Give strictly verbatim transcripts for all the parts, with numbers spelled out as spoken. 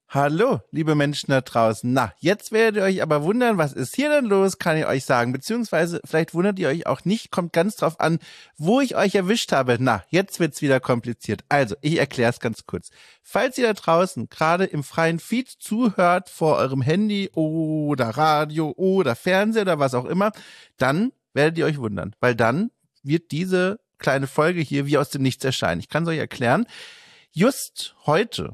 Hallo, liebe Menschen da draußen. Na, jetzt werdet ihr euch aber wundern, was ist hier denn los, kann ich euch sagen. Beziehungsweise, vielleicht wundert ihr euch auch nicht, kommt ganz drauf an, wo ich euch erwischt habe. Na, jetzt wird's wieder kompliziert. Also, ich erkläre es ganz kurz. Falls ihr da draußen gerade im freien Feed zuhört, vor eurem Handy oder Radio oder Fernseher oder was auch immer, dann werdet ihr euch wundern, weil dann wird diese kleine Folge hier wie aus dem Nichts erscheinen. Ich kann es euch erklären. Just heute,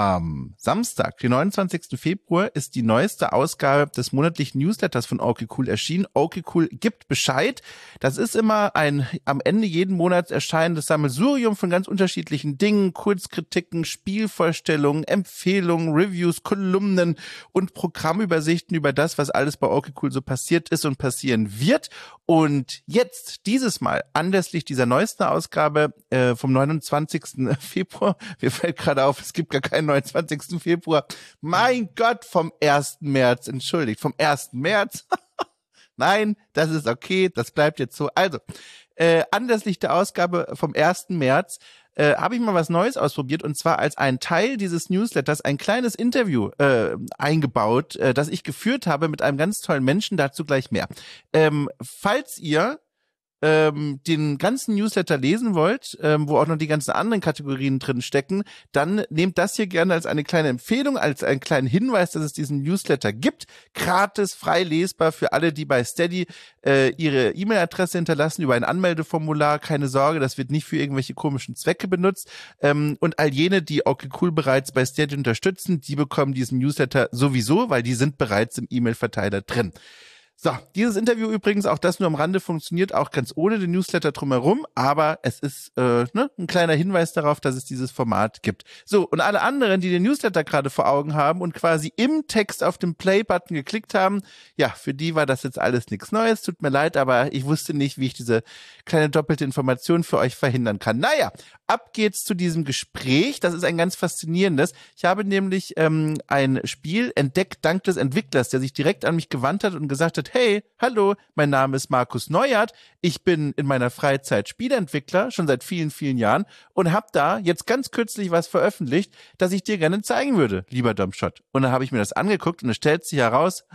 am Samstag, den neunundzwanzigsten Februar, ist die neueste Ausgabe des monatlichen Newsletters von Okay Cool erschienen. Okay Cool gibt Bescheid. Das ist immer ein am Ende jeden Monats erscheinendes Sammelsurium von ganz unterschiedlichen Dingen, Kurzkritiken, Spielvorstellungen, Empfehlungen, Reviews, Kolumnen und Programmübersichten über das, was alles bei Okay Cool so passiert ist und passieren wird. Und jetzt, dieses Mal, anlässlich dieser neuesten Ausgabe äh, vom neunundzwanzigsten Februar, mir fällt gerade auf, es gibt gar keinen neunundzwanzigsten Februar, mein Gott, vom ersten März, entschuldigt, vom ersten März, nein, das ist okay, das bleibt jetzt so. Also, äh, anlässlich der Ausgabe vom ersten März äh, habe ich mal was Neues ausprobiert, und zwar als ein Teil dieses Newsletters ein kleines Interview äh, eingebaut, äh, das ich geführt habe mit einem ganz tollen Menschen, dazu gleich mehr. Ähm, falls ihr ähm, den ganzen Newsletter lesen wollt, ähm, wo auch noch die ganzen anderen Kategorien drin stecken, dann nehmt das hier gerne als eine kleine Empfehlung, als einen kleinen Hinweis, dass es diesen Newsletter gibt. Gratis, frei lesbar für alle, die bei Steady äh, ihre E-Mail-Adresse hinterlassen über ein Anmeldeformular. Keine Sorge, das wird nicht für irgendwelche komischen Zwecke benutzt. Ähm, und all jene, die Okay Cool bereits bei Steady unterstützen, die bekommen diesen Newsletter sowieso, weil die sind bereits im E-Mail-Verteiler drin. So, dieses Interview übrigens, auch das nur am Rande, funktioniert auch ganz ohne den Newsletter drumherum, aber es ist äh, ne, ein kleiner Hinweis darauf, dass es dieses Format gibt. So, und alle anderen, die den Newsletter gerade vor Augen haben und quasi im Text auf den Play-Button geklickt haben, ja, für die war das jetzt alles nichts Neues, tut mir leid, aber ich wusste nicht, wie ich diese kleine doppelte Information für euch verhindern kann. Naja, ab geht's zu diesem Gespräch, das ist ein ganz faszinierendes. Ich habe nämlich ähm, ein Spiel entdeckt dank des Entwicklers, der sich direkt an mich gewandt hat und gesagt hat, hey, hallo, mein Name ist Markus Neuert, ich bin in meiner Freizeit Spieleentwickler, schon seit vielen, vielen Jahren, und habe da jetzt ganz kürzlich was veröffentlicht, das ich dir gerne zeigen würde, lieber Domshot. Und dann habe ich mir das angeguckt und es stellt sich heraus,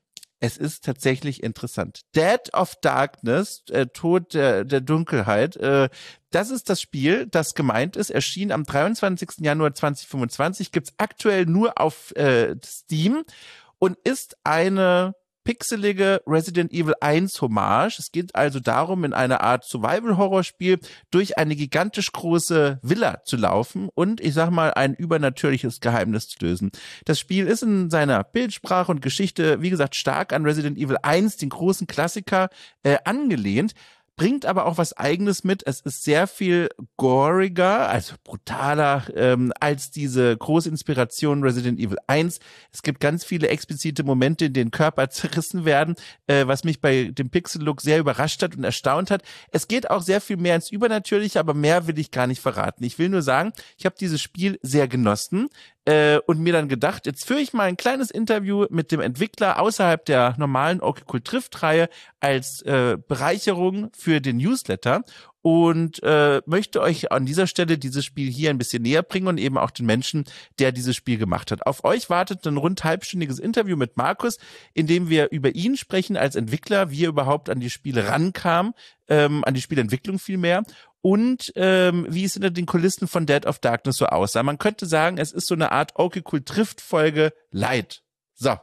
es ist tatsächlich interessant. Dead of Darkness, äh, Tod der, der Dunkelheit, äh, das ist das Spiel, das gemeint ist, erschien am dreiundzwanzigsten Januar zweitausendfünfundzwanzig, gibt's aktuell nur auf äh, Steam und ist eine pixelige Resident Evil eins Hommage. Es geht also darum, in einer Art Survival-Horror-Spiel durch eine gigantisch große Villa zu laufen und, ich sag mal, ein übernatürliches Geheimnis zu lösen. Das Spiel ist in seiner Bildsprache und Geschichte, wie gesagt, stark an Resident Evil eins, den großen Klassiker, äh, angelehnt, bringt aber auch was Eigenes mit. Es ist sehr viel goriger, also brutaler, ähm, als diese große Inspiration Resident Evil eins. Es gibt ganz viele explizite Momente, in denen Körper zerrissen werden, äh, was mich bei dem Pixel-Look sehr überrascht hat und erstaunt hat. Es geht auch sehr viel mehr ins Übernatürliche, aber mehr will ich gar nicht verraten. Ich will nur sagen, ich habe dieses Spiel sehr genossen. Äh, und mir dann gedacht, jetzt führe ich mal ein kleines Interview mit dem Entwickler außerhalb der normalen Okay Cool Trifft-Reihe als äh, Bereicherung für den Newsletter und äh, möchte euch an dieser Stelle dieses Spiel hier ein bisschen näher bringen und eben auch den Menschen, der dieses Spiel gemacht hat. Auf euch wartet ein rund halbstündiges Interview mit Markus, in dem wir über ihn sprechen als Entwickler, wie er überhaupt an die Spiele rankam, ähm, an die Spielentwicklung vielmehr, und ähm, wie es hinter den Kulissen von Dead of Darkness so aussah. Man könnte sagen, es ist so eine Art Okay Cool Trifft-Folge light. So.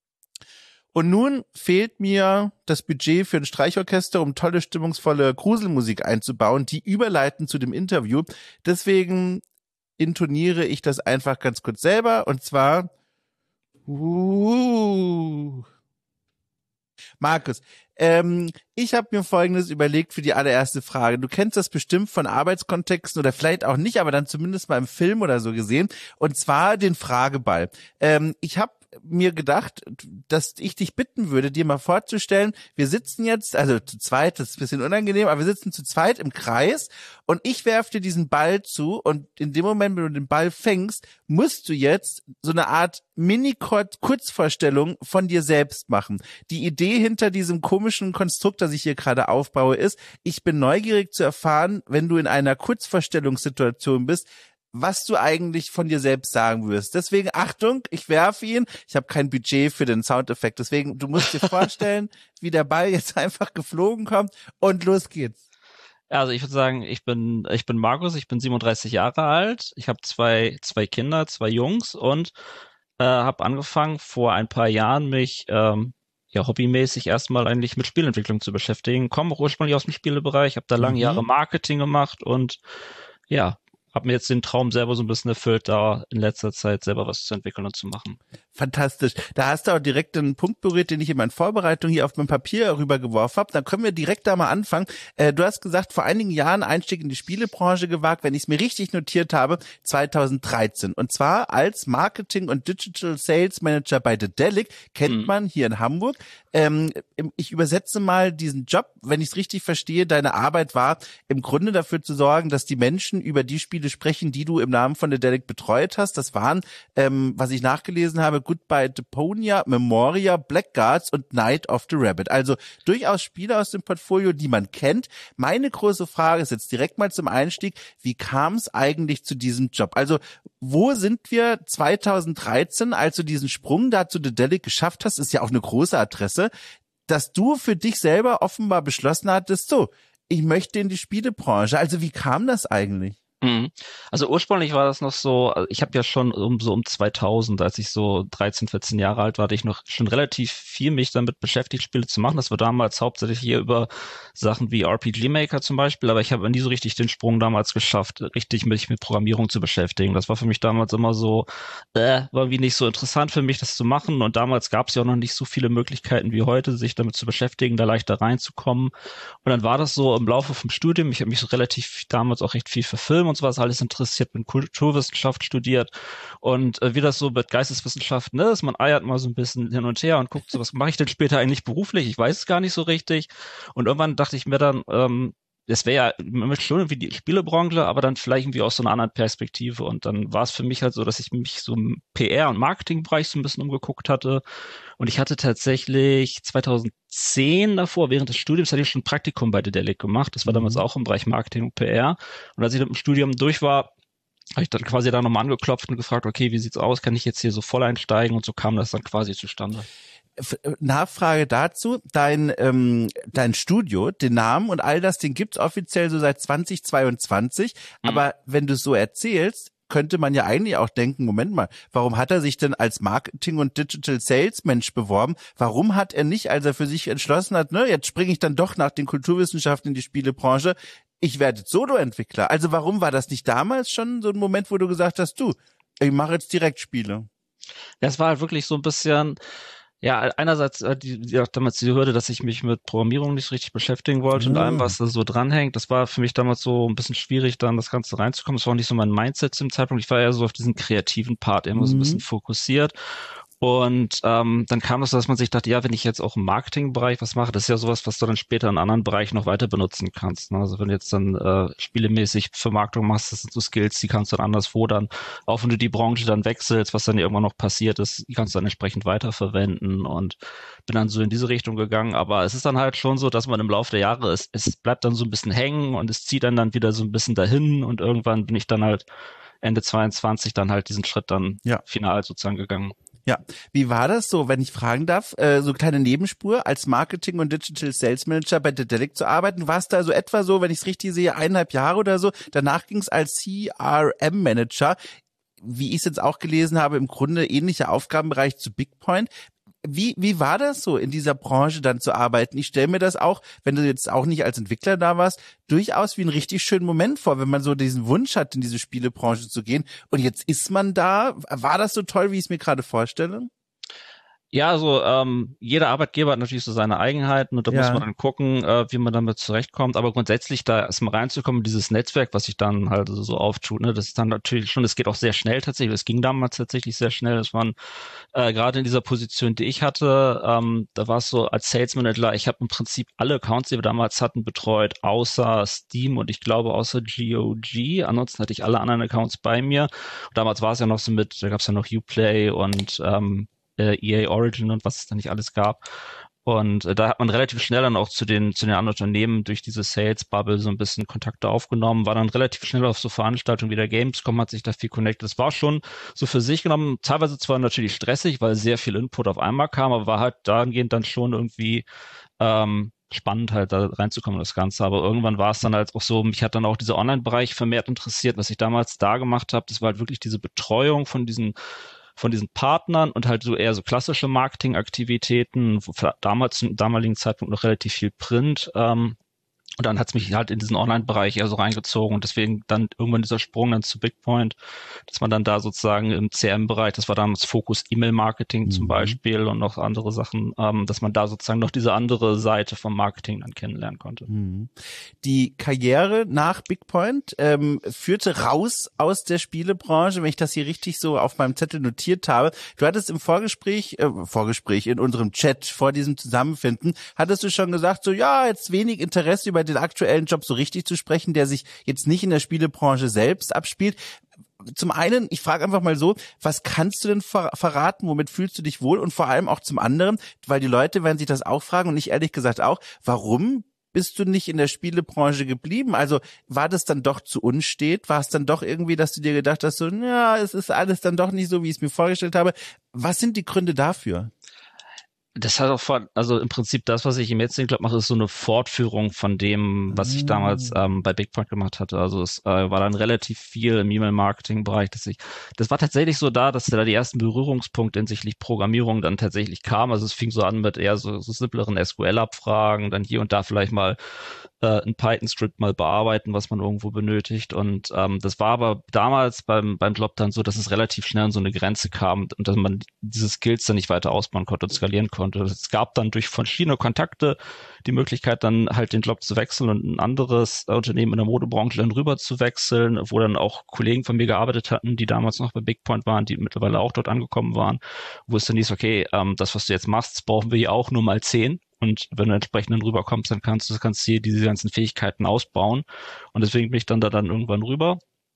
Und nun fehlt mir das Budget für ein Streichorchester, um tolle, stimmungsvolle Gruselmusik einzubauen, die überleiten zu dem Interview. Deswegen intoniere ich das einfach ganz kurz selber, und zwar uh, Markus, ähm, ich habe mir Folgendes überlegt für die allererste Frage. Du kennst das bestimmt von Arbeitskontexten oder vielleicht auch nicht, aber dann zumindest mal im Film oder so gesehen. Und zwar den Frageball. Ähm, ich habe mir gedacht, dass ich dich bitten würde, dir mal vorzustellen, wir sitzen jetzt, also zu zweit, das ist ein bisschen unangenehm, aber wir sitzen zu zweit im Kreis und ich werfe dir diesen Ball zu, und in dem Moment, wenn du den Ball fängst, musst du jetzt so eine Art Mini-Kurzvorstellung von dir selbst machen. Die Idee hinter diesem komischen Konstrukt, das ich hier gerade aufbaue, ist, ich bin neugierig zu erfahren, wenn du in einer Kurzvorstellungssituation bist, was du eigentlich von dir selbst sagen wirst. Deswegen, Achtung, ich werfe ihn. Ich habe kein Budget für den Soundeffekt. Deswegen, du musst dir vorstellen, wie der Ball jetzt einfach geflogen kommt und los geht's. Also ich würde sagen, ich bin ich bin Markus, ich bin siebenunddreißig Jahre alt. Ich habe zwei zwei Kinder, zwei Jungs und äh, habe angefangen vor ein paar Jahren mich ähm, ja hobbymäßig erstmal eigentlich mit Spielentwicklung zu beschäftigen. Komme auch ursprünglich aus dem Spielebereich, habe da lange Jahre Mhm. Marketing gemacht und ja, habe mir jetzt den Traum selber so ein bisschen erfüllt, da in letzter Zeit selber was zu entwickeln und zu machen. Fantastisch. Da hast du auch direkt einen Punkt berührt, den ich in meiner Vorbereitung hier auf mein Papier rübergeworfen habe. Dann können wir direkt da mal anfangen. Äh, du hast gesagt, vor einigen Jahren Einstieg in die Spielebranche gewagt, wenn ich es mir richtig notiert habe, zweitausenddreizehn. Und zwar als Marketing- und Digital Sales Manager bei Dedelic, kennt Mhm. man hier in Hamburg. Ähm, ich übersetze mal diesen Job, wenn ich es richtig verstehe, deine Arbeit war im Grunde dafür zu sorgen, dass die Menschen über die Spiele sprechen, die du im Namen von Dedelic betreut hast. Das waren, ähm, was ich nachgelesen habe, Goodbye Deponia, Memoria, Blackguards und Night of the Rabbit. Also durchaus Spiele aus dem Portfolio, die man kennt. Meine große Frage ist jetzt direkt mal zum Einstieg, wie kam es eigentlich zu diesem Job? Also wo sind wir zweitausenddreizehn, als du diesen Sprung da zu Dedelic geschafft hast, ist ja auch eine große Adresse, dass du für dich selber offenbar beschlossen hattest, so, ich möchte in die Spielebranche. Also wie kam das eigentlich? Mhm. Also ursprünglich war das noch so, also ich habe ja schon um so um zweitausend, als ich so dreizehn, vierzehn Jahre alt war, hatte ich noch schon relativ viel mich damit beschäftigt, Spiele zu machen. Das war damals hauptsächlich hier über Sachen wie R P G Maker zum Beispiel, aber ich habe nie so richtig den Sprung damals geschafft, richtig mich mit Programmierung zu beschäftigen. Das war für mich damals immer so, äh, war irgendwie nicht so interessant für mich, das zu machen. Und damals gab es ja auch noch nicht so viele Möglichkeiten wie heute, sich damit zu beschäftigen, da leichter reinzukommen. Und dann war das so im Laufe vom Studium, ich habe mich so relativ damals auch recht viel für Film und sowas alles interessiert, bin Kulturwissenschaft studiert und äh, wie das so mit Geisteswissenschaften ist, man eiert mal so ein bisschen hin und her und guckt so, was mache ich denn später eigentlich beruflich? Ich weiß es gar nicht so richtig. Und irgendwann dachte ich mir dann, ähm, das wäre ja man möchte schon irgendwie die Spielebranche, aber dann vielleicht irgendwie aus so einer anderen Perspektive. Und dann war es für mich halt so, dass ich mich so im P R- und Marketingbereich so ein bisschen umgeguckt hatte. Und ich hatte tatsächlich zweitausendzehn davor, während des Studiums, hatte ich schon ein Praktikum bei Dedelic gemacht. Das war damals Mhm. auch im Bereich Marketing und P R. Und als ich mit dem Studium durch war, habe ich dann quasi da nochmal angeklopft und gefragt, okay, wie sieht's aus? Kann ich jetzt hier so voll einsteigen? Und so kam das dann quasi zustande. F- Nachfrage dazu, dein ähm, dein Studio, den Namen und all das, den gibt's offiziell so seit zweitausendzweiundzwanzig, Mhm. aber wenn du es so erzählst, könnte man ja eigentlich auch denken, Moment mal, warum hat er sich denn als Marketing- und Digital Sales Mensch beworben? Warum hat er nicht, als er für sich entschlossen hat, ne, jetzt springe ich dann doch nach den Kulturwissenschaften in die Spielebranche, ich werde Solo-Entwickler. Also warum war das nicht damals schon so ein Moment, wo du gesagt hast, du, ich mache jetzt direkt Spiele? Das war halt wirklich so ein bisschen, ja, einerseits äh, die, die, damals die Hürde, dass ich mich mit Programmierung nicht so richtig beschäftigen wollte und allem, Ah. was da so dranhängt. Das war für mich damals so ein bisschen schwierig, dann das Ganze reinzukommen. Das war auch nicht so mein Mindset zum Zeitpunkt. Ich war eher so auf diesen kreativen Part immer so ein bisschen Mhm. fokussiert. Und ähm, dann kam es, dass man sich dachte, ja, wenn ich jetzt auch im Marketingbereich was mache, das ist ja sowas, was du dann später in anderen Bereichen noch weiter benutzen kannst. Ne? Also wenn du jetzt dann äh, spielemäßig Vermarktung machst, das sind so Skills, die kannst du dann anderswo dann, auch wenn du die Branche dann wechselst, was dann irgendwann noch passiert ist, die kannst du dann entsprechend weiterverwenden und bin dann so in diese Richtung gegangen. Aber es ist dann halt schon so, dass man im Laufe der Jahre, es, es bleibt dann so ein bisschen hängen und es zieht dann dann wieder so ein bisschen dahin und irgendwann bin ich dann halt Ende zweiundzwanzig dann halt diesen Schritt dann Ja. final sozusagen gegangen. Ja, wie war das so, wenn ich fragen darf, äh, so kleine Nebenspur, als Marketing- und Digital Sales Manager bei Dedelic zu arbeiten? War es da so etwa so, wenn ich es richtig sehe, eineinhalb Jahre oder so? Danach ging es als C R M-Manager, wie ich es jetzt auch gelesen habe, im Grunde ähnlicher Aufgabenbereich zu BigPoint. Wie, wie war das so, in dieser Branche dann zu arbeiten? Ich stelle mir das auch, wenn du jetzt auch nicht als Entwickler da warst, durchaus wie einen richtig schönen Moment vor, wenn man so diesen Wunsch hat, in diese Spielebranche zu gehen. Und jetzt ist man da. War das so toll, wie ich es mir gerade vorstelle? Ja, also ähm, jeder Arbeitgeber hat natürlich so seine Eigenheiten und da muss man Ja. dann gucken, äh, wie man damit zurechtkommt. Aber grundsätzlich da erstmal reinzukommen, dieses Netzwerk, was sich dann halt so auftut, ne, das ist dann natürlich schon, es geht auch sehr schnell tatsächlich. Es ging damals tatsächlich sehr schnell. Es waren äh, gerade in dieser Position, die ich hatte, ähm, da war es so als Sales Manager, ich habe im Prinzip alle Accounts, die wir damals hatten, betreut, außer Steam und ich glaube außer G O G. Ansonsten hatte ich alle anderen Accounts bei mir. Und damals war es ja noch so mit, da gab es ja noch Uplay und ähm, E A Origin und was es da nicht alles gab. Und äh, da hat man relativ schnell dann auch zu den zu den anderen Unternehmen durch diese Sales-Bubble so ein bisschen Kontakte aufgenommen, war dann relativ schnell auf so Veranstaltungen wie der Gamescom, hat sich da viel connected. Das war schon so für sich genommen, teilweise zwar natürlich stressig, weil sehr viel Input auf einmal kam, aber war halt dahingehend dann schon irgendwie ähm, spannend halt da reinzukommen in das Ganze. Aber irgendwann war es dann halt auch so, mich hat dann auch dieser Online-Bereich vermehrt interessiert, was ich damals da gemacht habe. Das war halt wirklich diese Betreuung von diesen von diesen Partnern und halt so eher so klassische Marketingaktivitäten, damals zum damaligen Zeitpunkt noch relativ viel Print. Ähm, und dann hat es mich halt in diesen Online-Bereich eher so reingezogen und deswegen dann irgendwann dieser Sprung dann zu BigPoint, dass man dann da sozusagen im C R M-Bereich, das war damals Fokus E-Mail-Marketing mhm. zum Beispiel und noch andere Sachen, ähm, dass man da sozusagen noch diese andere Seite vom Marketing dann kennenlernen konnte. Mhm. Die Karriere nach BigPoint ähm, führte raus aus der Spielebranche, wenn ich das hier richtig so auf meinem Zettel notiert habe. Du hattest im Vorgespräch, äh, Vorgespräch in unserem Chat vor diesem Zusammenfinden, hattest du schon gesagt, so ja, jetzt wenig Interesse über den aktuellen Job so richtig zu sprechen, der sich jetzt nicht in der Spielebranche selbst abspielt. Zum einen, ich frage einfach mal so, was kannst du denn ver- verraten, womit fühlst du dich wohl? Und vor allem auch zum anderen, weil die Leute werden sich das auch fragen und ich ehrlich gesagt auch, warum bist du nicht in der Spielebranche geblieben? Also war das dann doch zu unstet? War es dann doch irgendwie, dass du dir gedacht hast, so, ja, es ist alles dann doch nicht so, wie ich es mir vorgestellt habe. Was sind die Gründe dafür? Das hat auch vor, also im Prinzip das, was ich im jetzigen Job mache, ist so eine Fortführung von dem, was ich damals ähm, bei BigPoint gemacht hatte. Also es äh, war dann relativ viel im E-Mail-Marketing-Bereich, dass ich, das war tatsächlich so da, dass da die ersten Berührungspunkte hinsichtlich Programmierung dann tatsächlich kamen. Also es fing so an mit eher so, so simpleren S Q L-Abfragen, dann hier und da vielleicht mal äh, ein Python-Skript mal bearbeiten, was man irgendwo benötigt. Und ähm, das war aber damals beim beim Job dann so, dass es relativ schnell an so eine Grenze kam und dass man diese Skills dann nicht weiter ausbauen konnte und skalieren konnte. Es gab dann durch verschiedene Kontakte die Möglichkeit, dann halt den Job zu wechseln und ein anderes Unternehmen in der Modebranche dann rüber zu wechseln, wo dann auch Kollegen von mir gearbeitet hatten, die damals noch bei BigPoint waren, die mittlerweile auch dort angekommen waren, wo es dann hieß, okay, ähm, das, was du jetzt machst, das brauchen wir hier auch nur mal zehn. Und wenn du entsprechend dann rüberkommst, dann kannst du kannst hier diese ganzen Fähigkeiten ausbauen. Und deswegen bin ich dann da dann irgendwann rüber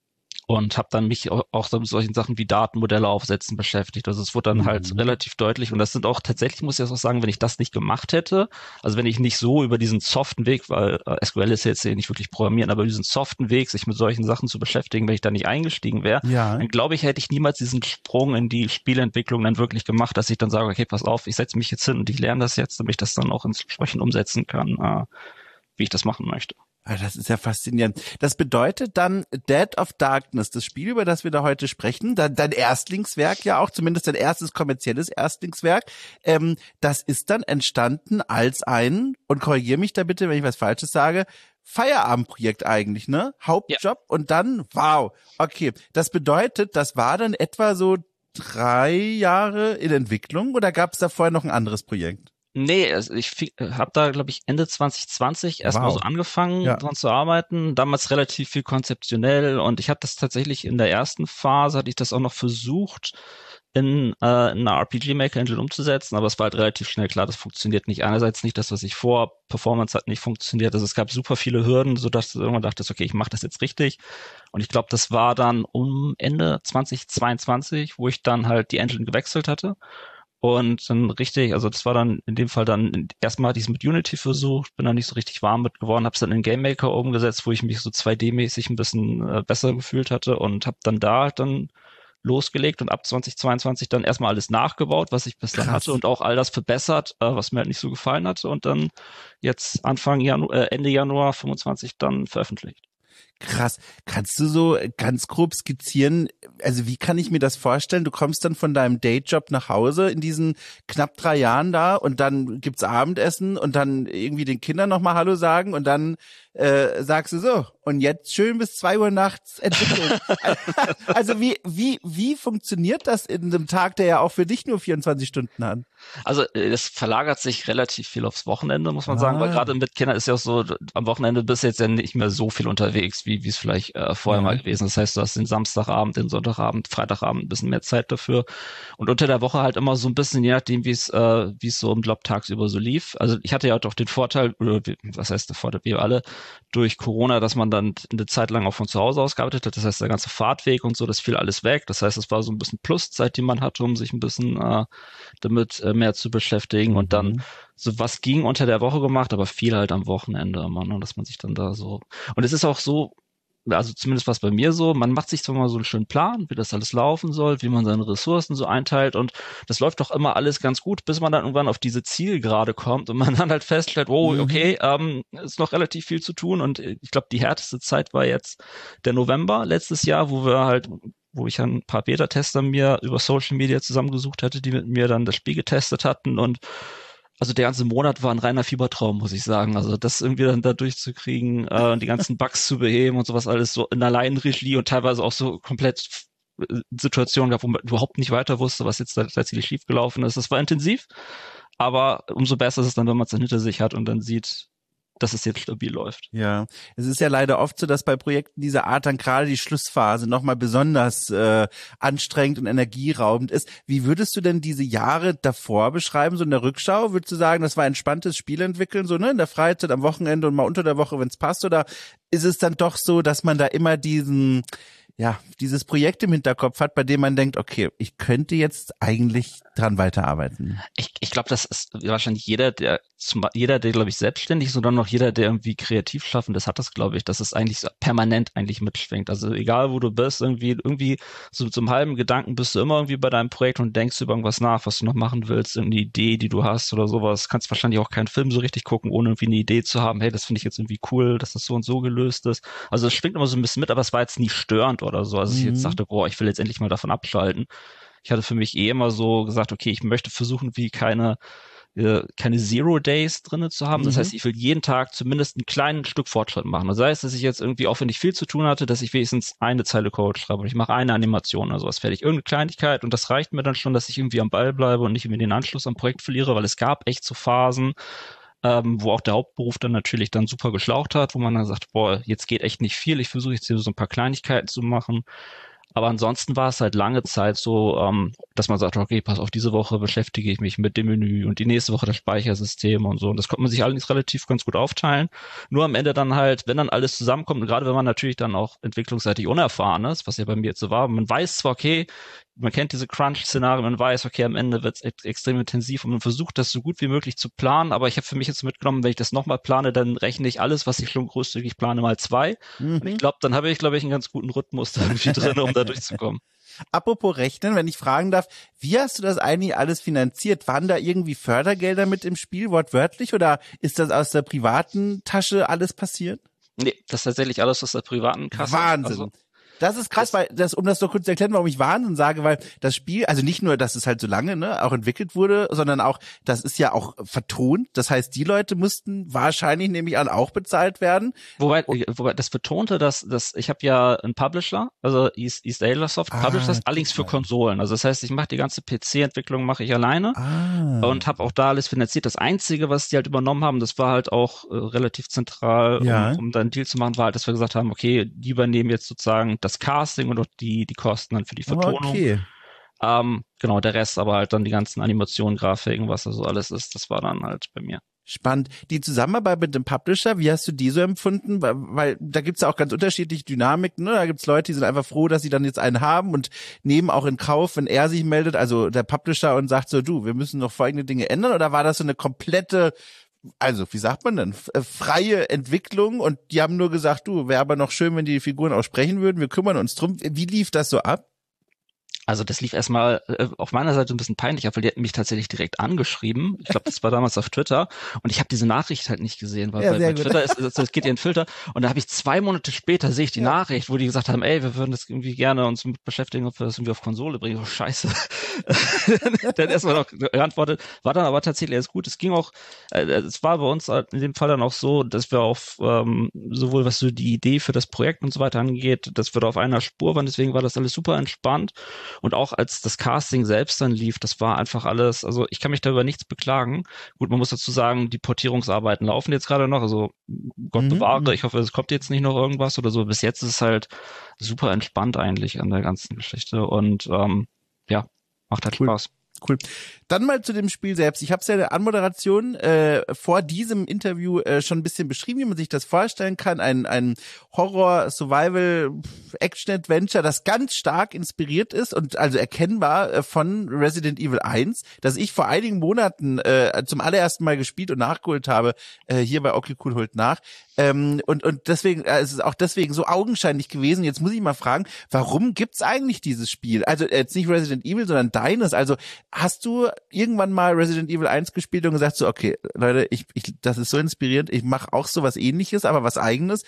und habe dann mich auch, auch so mit solchen Sachen wie Datenmodelle aufsetzen beschäftigt. Also es wurde dann mhm. halt relativ deutlich und das sind auch tatsächlich, muss ich jetzt auch sagen, wenn ich das nicht gemacht hätte, also wenn ich nicht so über diesen soften Weg, weil äh, S Q L ist jetzt ja nicht wirklich programmieren, aber diesen soften Weg, sich mit solchen Sachen zu beschäftigen, wenn ich da nicht eingestiegen wäre, ja. dann glaube ich, hätte ich niemals diesen Sprung in die Spieleentwicklung dann wirklich gemacht, dass ich dann sage, okay, pass auf, ich setze mich jetzt hin und ich lerne das jetzt, damit ich das dann auch entsprechend umsetzen kann, äh, wie ich das machen möchte. Das ist ja faszinierend. Das bedeutet dann Dead of Darkness, das Spiel, über das wir da heute sprechen, dein, dein Erstlingswerk ja auch, zumindest dein erstes kommerzielles Erstlingswerk, ähm, das ist dann entstanden als ein, und korrigiere mich da bitte, wenn ich was Falsches sage, Feierabendprojekt eigentlich, ne? Hauptjob ja. Und dann, wow, okay. Das bedeutet, das war dann etwa so drei Jahre in Entwicklung oder gab es da vorher noch ein anderes Projekt? Nee, also ich habe da, glaube ich, Ende zwanzig zwanzig erstmal wow. so angefangen, ja. dran zu arbeiten. Damals relativ viel konzeptionell und ich hatte das tatsächlich in der ersten Phase, hatte ich das auch noch versucht, in, äh, in einer R P G Maker Engine umzusetzen, aber es war halt relativ schnell klar, das funktioniert nicht. Einerseits nicht das, was ich vor, Performance hat nicht funktioniert. Also es gab super viele Hürden, sodass du irgendwann dachtest, okay, ich mache das jetzt richtig. Und ich glaube, das war dann um Ende zwanzig zweiundzwanzig, wo ich dann halt die Engine gewechselt hatte. Und dann richtig, also das war dann in dem Fall dann, erstmal hatte ich es mit Unity versucht, bin dann nicht so richtig warm mit geworden, habe es dann in Game Maker umgesetzt, wo ich mich so zwei D-mäßig ein bisschen äh, besser gefühlt hatte und habe dann da dann losgelegt und ab zwanzig zweiundzwanzig dann erstmal alles nachgebaut, was ich bislang Krass. hatte und auch all das verbessert, äh, was mir halt nicht so gefallen hatte und dann jetzt Anfang Januar, äh, Ende Januar fünfundzwanzig dann veröffentlicht. Krass. Kannst du so ganz grob skizzieren, also wie kann ich mir das vorstellen? Du kommst dann von deinem Dayjob nach Hause in diesen knapp drei Jahren da und dann gibt's Abendessen und dann irgendwie den Kindern nochmal Hallo sagen und dann äh, sagst du so, und jetzt schön bis zwei Uhr nachts entwickeln. Also wie, wie, wie funktioniert das in einem Tag, der ja auch für dich nur vierundzwanzig Stunden hat? Also es verlagert sich relativ viel aufs Wochenende, muss man ah. sagen, weil gerade mit Kindern ist ja auch so, am Wochenende bist du jetzt ja nicht mehr so viel unterwegs, wie wie es vielleicht äh, vorher ja. mal gewesen ist. Das heißt, du hast den Samstagabend, den Sonntagabend, Freitagabend ein bisschen mehr Zeit dafür und unter der Woche halt immer so ein bisschen, je nachdem, wie es äh, wie es so im Job tagsüber so lief. Also ich hatte ja doch den Vorteil, oder was heißt der Vorteil, wir alle, durch Corona, dass man dann eine Zeit lang auch von zu Hause aus gearbeitet hat. Das heißt, der ganze Fahrtweg und so, das fiel alles weg. Das heißt, es war so ein bisschen Pluszeit, die man hatte, um sich ein bisschen äh, damit äh, mehr zu beschäftigen. Mhm. Und dann so was ging unter der Woche gemacht, aber viel halt am Wochenende immer, ne, dass man sich dann da so, und es ist auch so, also zumindest was bei mir so, man macht sich zwar mal so einen schönen Plan, wie das alles laufen soll, wie man seine Ressourcen so einteilt und das läuft doch immer alles ganz gut, bis man dann irgendwann auf diese Zielgerade kommt und man dann halt feststellt, oh, okay, ähm, ist noch relativ viel zu tun und ich glaube, die härteste Zeit war jetzt der November letztes Jahr, wo wir halt wo ich ein paar Beta-Tester mir über Social Media zusammengesucht hatte, die mit mir dann das Spiel getestet hatten und also der ganze Monat war ein reiner Fiebertraum, muss ich sagen. Also das irgendwie dann da durchzukriegen, äh, die ganzen Bugs zu beheben und sowas alles so in Alleinregie und teilweise auch so komplett äh, Situationen gab, wo man überhaupt nicht weiter wusste, was jetzt tatsächlich schiefgelaufen ist. Das war intensiv, aber umso besser ist es dann, wenn man es dann hinter sich hat und dann sieht, dass es jetzt stabil läuft. Ja, es ist ja leider oft so, dass bei Projekten dieser Art dann gerade die Schlussphase nochmal besonders äh, anstrengend und energieraubend ist. Wie würdest du denn diese Jahre davor beschreiben, so in der Rückschau? Würdest du sagen, das war entspanntes Spielentwickeln, so ne, in der Freizeit, am Wochenende und mal unter der Woche, wenn es passt? Oder ist es dann doch so, dass man da immer diesen, ja, dieses Projekt im Hinterkopf hat, bei dem man denkt, okay, ich könnte jetzt eigentlich dran weiterarbeiten? Ich, ich glaube, das ist wahrscheinlich jeder, der zum, jeder, der, glaube ich, selbstständig ist, oder noch jeder, der irgendwie kreativ schaffen, das hat das, glaube ich, dass es eigentlich so permanent eigentlich mitschwingt. Also egal, wo du bist, irgendwie, irgendwie so zum halben Gedanken bist du immer irgendwie bei deinem Projekt und denkst über irgendwas nach, was du noch machen willst, irgendeine Idee, die du hast oder sowas. Kannst wahrscheinlich auch keinen Film so richtig gucken, ohne irgendwie eine Idee zu haben, hey, das finde ich jetzt irgendwie cool, dass das so und so gelöst ist. Also es schwingt immer so ein bisschen mit, aber es war jetzt nie störend oder so. Also mhm. ich jetzt dachte, boah, ich will jetzt endlich mal davon abschalten. Ich hatte für mich eh immer so gesagt, okay, ich möchte versuchen, wie keine äh, keine Zero Days drinne zu haben. Das mhm. heißt, ich will jeden Tag zumindest ein kleines Stück Fortschritt machen. Das heißt, dass ich jetzt irgendwie, auch wenn ich viel zu tun hatte, dass ich wenigstens eine Zeile Code schreibe und ich mache eine Animation oder sowas fertig. Irgendeine Kleinigkeit und das reicht mir dann schon, dass ich irgendwie am Ball bleibe und nicht irgendwie den Anschluss am Projekt verliere, weil es gab echt so Phasen, ähm, wo auch der Hauptberuf dann natürlich dann super geschlaucht hat, wo man dann sagt, boah, jetzt geht echt nicht viel, ich versuche jetzt hier so ein paar Kleinigkeiten zu machen. Aber ansonsten war es halt lange Zeit so, ähm, dass man sagt, okay, pass auf, diese Woche beschäftige ich mich mit dem Menü und die nächste Woche das Speichersystem und so. Und das konnte man sich allerdings relativ ganz gut aufteilen. Nur am Ende dann halt, wenn dann alles zusammenkommt, und gerade wenn man natürlich dann auch entwicklungsseitig unerfahren ist, was ja bei mir jetzt so war, man weiß zwar, okay, man kennt diese Crunch-Szenarien, man weiß, okay, am Ende wird es ex- extrem intensiv und man versucht, das so gut wie möglich zu planen, aber ich habe für mich jetzt mitgenommen, wenn ich das nochmal plane, dann rechne ich alles, was ich schon großzügig plane, mal zwei. Mhm. Und ich glaube, dann habe ich, glaube ich, einen ganz guten Rhythmus da irgendwie drin, um da durchzukommen. Apropos Rechnen, wenn ich fragen darf, wie hast du das eigentlich alles finanziert? Waren da irgendwie Fördergelder mit im Spiel, wortwörtlich, oder ist das aus der privaten Tasche alles passiert? Nee, das ist tatsächlich alles aus der privaten Kasse. Wahnsinn. Also das ist krass, das, weil das, um das so kurz zu erklären, warum ich Wahnsinn sage, weil das Spiel, also nicht nur, dass es halt so lange, ne, auch entwickelt wurde, sondern auch, das ist ja auch vertont. Das heißt, die Leute mussten wahrscheinlich, nehme ich an, auch bezahlt werden. Wobei, wobei das betonte, dass, dass ich habe ja einen Publisher, also East, East Asia Soft ah, Publishers, allerdings für Konsolen. Also das heißt, ich mache die ganze P C-Entwicklung mache ich alleine ah. und habe auch da alles finanziert. Das Einzige, was die halt übernommen haben, das war halt auch äh, relativ zentral, ja. um, um da einen Deal zu machen, war halt, dass wir gesagt haben, okay, die übernehmen jetzt sozusagen das Casting und auch die, die Kosten dann für die Vertonung. Okay. Ähm, genau, der Rest aber halt dann die ganzen Animationen, Grafiken, was da so alles ist, das war dann halt bei mir. Spannend. Die Zusammenarbeit mit dem Publisher, wie hast du die so empfunden? Weil, weil da gibt's ja auch ganz unterschiedliche Dynamiken. Ne? Da gibt's Leute, die sind einfach froh, dass sie dann jetzt einen haben und nehmen auch in Kauf, wenn er sich meldet, also der Publisher, und sagt so, du, wir müssen noch folgende Dinge ändern. Oder war das so eine komplette, also wie sagt man denn, freie Entwicklung, und die haben nur gesagt, du, wäre aber noch schön, wenn die Figuren auch sprechen würden, wir kümmern uns drum. Wie lief das so ab? Also das lief erstmal äh, auf meiner Seite ein bisschen peinlich ab, weil die hatten mich tatsächlich direkt angeschrieben. Ich glaube, das war damals auf Twitter und ich habe diese Nachricht halt nicht gesehen, weil ja, bei, bei Twitter ist es also, geht ja in Filter, und da habe ich zwei Monate später sehe ich die ja. Nachricht, wo die gesagt haben, ey, wir würden das irgendwie gerne uns mit beschäftigen, ob wir das irgendwie auf Konsole bringen. Oh, scheiße. Dann erstmal noch geantwortet, war dann aber tatsächlich alles gut. Es ging auch, äh, es war bei uns in dem Fall dann auch so, dass wir auf ähm, sowohl was so die Idee für das Projekt und so weiter angeht, dass wir da auf einer Spur waren, deswegen war das alles super entspannt. Und auch als das Casting selbst dann lief, das war einfach alles, also ich kann mich da über nichts beklagen. Gut, man muss dazu sagen, die Portierungsarbeiten laufen jetzt gerade noch, also Gott bewahre, mhm. ich hoffe, es kommt jetzt nicht noch irgendwas oder so. Bis jetzt ist es halt super entspannt eigentlich an der ganzen Geschichte und ähm, ja, macht halt cool. Spaß. cool. Dann mal zu dem Spiel selbst. Ich habe es ja in der Anmoderation äh, vor diesem Interview äh, schon ein bisschen beschrieben, wie man sich das vorstellen kann. Ein, ein Horror-Survival-Action-Adventure, das ganz stark inspiriert ist und also erkennbar äh, von Resident Evil eins, das ich vor einigen Monaten äh, zum allerersten Mal gespielt und nachgeholt habe, äh, hier bei Okay Cool holt nach. Ähm, und und deswegen äh, es ist auch deswegen so augenscheinlich gewesen. Jetzt muss ich mal fragen, warum gibt's eigentlich dieses Spiel? Also jetzt nicht Resident Evil, sondern deines. Also hast du irgendwann mal Resident Evil eins gespielt und gesagt so, okay, Leute, ich, ich das ist so inspirierend, ich mache auch so was Ähnliches, aber was Eigenes?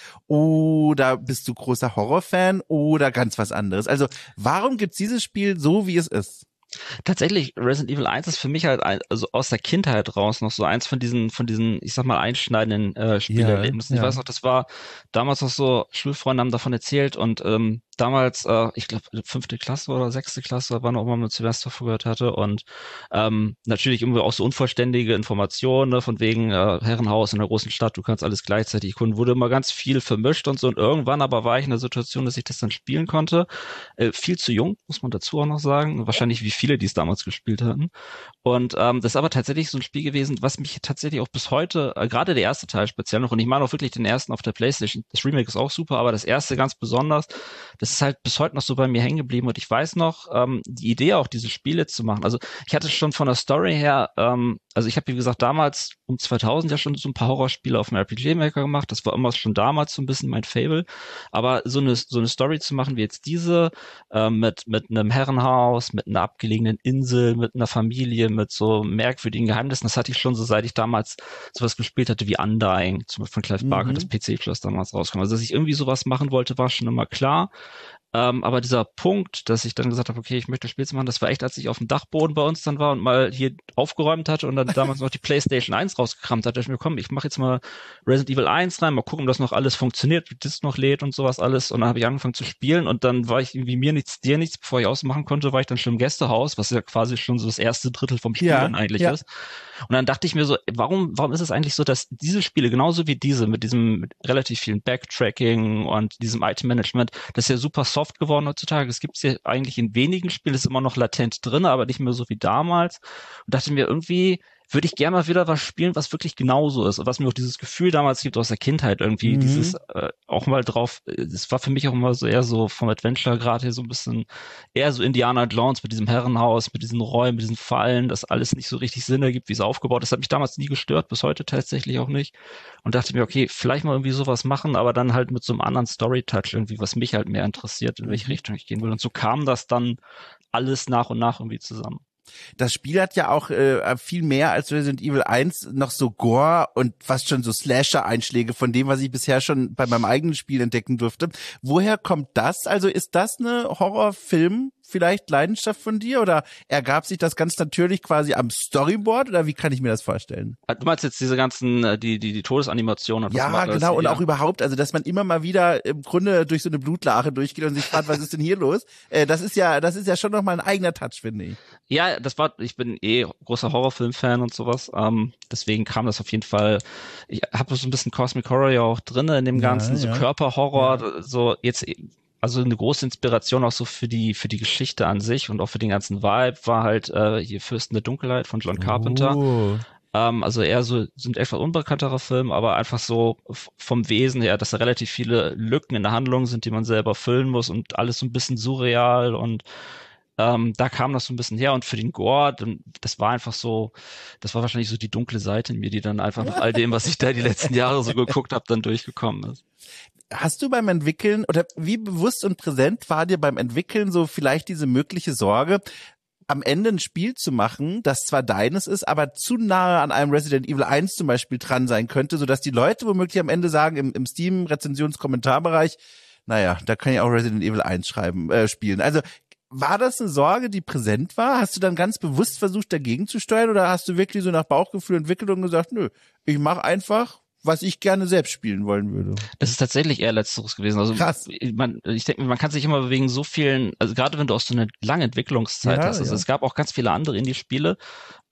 Oder bist du großer Horrorfan oder ganz was anderes? Also warum gibt's dieses Spiel so, wie es ist? Tatsächlich, Resident Evil eins ist für mich halt ein, also aus der Kindheit raus noch so eins von diesen, von diesen, ich sag mal, einschneidenden äh, Spielerlebnissen. Ja, Ich ja. weiß noch, das war damals noch so, Schulfreunde haben davon erzählt und ähm, damals, äh, ich glaube, fünfte Klasse oder sechste Klasse, wann auch immer man Silvester gehört hatte und ähm, natürlich irgendwie auch so unvollständige Informationen, ne, von wegen äh, Herrenhaus in der großen Stadt, du kannst alles gleichzeitig gucken, wurde immer ganz viel vermischt und so und irgendwann aber war ich in der Situation, dass ich das dann spielen konnte. Äh, viel zu jung, muss man dazu auch noch sagen, wahrscheinlich wie viele, die es damals gespielt hatten. Und ähm, das ist aber tatsächlich so ein Spiel gewesen, was mich tatsächlich auch bis heute, äh, gerade der erste Teil speziell noch, und ich meine auch wirklich den ersten auf der PlayStation, das Remake ist auch super, aber das erste ganz besonders, das ist halt bis heute noch so bei mir hängen geblieben und ich weiß noch, ähm, die Idee auch, diese Spiele zu machen, also ich hatte schon von der Story her, ähm, also ich habe wie gesagt damals um zweitausend ja schon so ein paar Horrorspiele auf dem R P G Maker gemacht, das war immer schon damals so ein bisschen mein Fable, aber so eine so eine Story zu machen wie jetzt diese, äh, mit mit einem Herrenhaus, mit einer abgelegenen Insel, mit einer Familie, mit so merkwürdigen Geheimnissen, das hatte ich schon so, seit ich damals sowas gespielt hatte wie Undying, zum Beispiel von Clive Barker, Mhm. das P C-Spiel, das damals rauskam. Also dass ich irgendwie sowas machen wollte, war schon immer klar. Ähm, aber dieser Punkt, dass ich dann gesagt habe, okay, ich möchte Spiel machen, das war echt, als ich auf dem Dachboden bei uns dann war und mal hier aufgeräumt hatte und dann damals noch die PlayStation eins rausgekramt hatte. Ich mir, komm, ich mache jetzt mal Resident Evil eins rein, mal gucken, ob das noch alles funktioniert, wie das noch lädt und sowas alles. Und dann habe ich angefangen zu spielen und dann war ich irgendwie mir nichts, dir nichts, bevor ich ausmachen konnte, war ich dann schon im Gästehaus, was ja quasi schon so das erste Drittel vom Spiel Ja, dann eigentlich ja. ist. Und dann dachte ich mir so, warum, warum ist es eigentlich so, dass diese Spiele genauso wie diese mit diesem mit relativ vielen Backtracking und diesem Item-Management, das ist ja super soft geworden heutzutage. Es gibt es ja eigentlich in wenigen Spielen, ist immer noch latent drin, aber nicht mehr so wie damals. Und dachte mir irgendwie, würde ich gerne mal wieder was spielen, was wirklich genauso ist und was mir auch dieses Gefühl damals gibt aus der Kindheit irgendwie, Mhm. dieses äh, auch mal drauf, es war für mich auch immer so eher so vom Adventure gerade hier so ein bisschen eher so Indiana Jones mit diesem Herrenhaus, mit diesen Räumen, mit diesen Fallen, das alles nicht so richtig Sinn ergibt, wie es aufgebaut ist. Das hat mich damals nie gestört, bis heute tatsächlich auch nicht. Und dachte mir, okay, vielleicht mal irgendwie sowas machen, aber dann halt mit so einem anderen Story-Touch irgendwie, was mich halt mehr interessiert, in welche Mhm. Richtung ich gehen will. Und so kam das dann alles nach und nach irgendwie zusammen. Das Spiel hat ja auch äh, viel mehr als Resident Evil eins noch so Gore und fast schon so Slasher-Einschläge von dem, was ich bisher schon bei meinem eigenen Spiel entdecken durfte. Woher kommt das? Also ist das eine Horrorfilm vielleicht Leidenschaft von dir oder ergab sich das ganz natürlich quasi am Storyboard oder wie kann ich mir das vorstellen? Du meinst jetzt diese ganzen, äh, die die die Todesanimationen? Ja, was genau. Und ja. auch überhaupt, also dass man immer mal wieder im Grunde durch so eine Blutlache durchgeht und sich fragt, was ist denn hier los? Äh, das ist ja, das ist ja schon nochmal ein eigener Touch, finde ich. Ja, das war, ich bin eh großer Horrorfilm-Fan und sowas, ähm, deswegen kam das auf jeden Fall, ich habe so ein bisschen Cosmic Horror ja auch drin in dem Ja, Ganzen, so ja. Körperhorror, Ja. so jetzt, also eine große Inspiration auch so für die für die Geschichte an sich und auch für den ganzen Vibe war halt äh, hier Fürsten der Dunkelheit von John Carpenter. Oh. Ähm, also eher so, sind etwas unbekanntere Filme, aber einfach so f- vom Wesen her, dass da relativ viele Lücken in der Handlung sind, die man selber füllen muss und alles so ein bisschen surreal und ähm, da kam das so ein bisschen her und für den Gore, dann, das war einfach so, das war wahrscheinlich so die dunkle Seite in mir, die dann einfach nach all dem, was ich da die letzten Jahre so geguckt habe, dann durchgekommen ist. Hast du beim Entwickeln oder wie bewusst und präsent war dir beim Entwickeln so vielleicht diese mögliche Sorge, am Ende ein Spiel zu machen, das zwar deines ist, aber zu nahe an einem Resident Evil eins zum Beispiel dran sein könnte, sodass die Leute womöglich am Ende sagen, im, im Steam-Rezensions-Kommentarbereich, naja, da kann ich auch Resident Evil eins schreiben, äh, spielen. Also war das eine Sorge, die präsent war? Hast du dann ganz bewusst versucht, dagegen zu steuern oder hast du wirklich so nach Bauchgefühl entwickelt und gesagt, nö, ich mache einfach, was ich gerne selbst spielen wollen würde? Das ist tatsächlich eher Letzteres gewesen. Also Krass. man, ich denke, man kann sich immer wegen so vielen, also gerade wenn du auch so eine lange Entwicklungszeit Ja, hast, also ja. es gab auch ganz viele andere Indie-Spiele,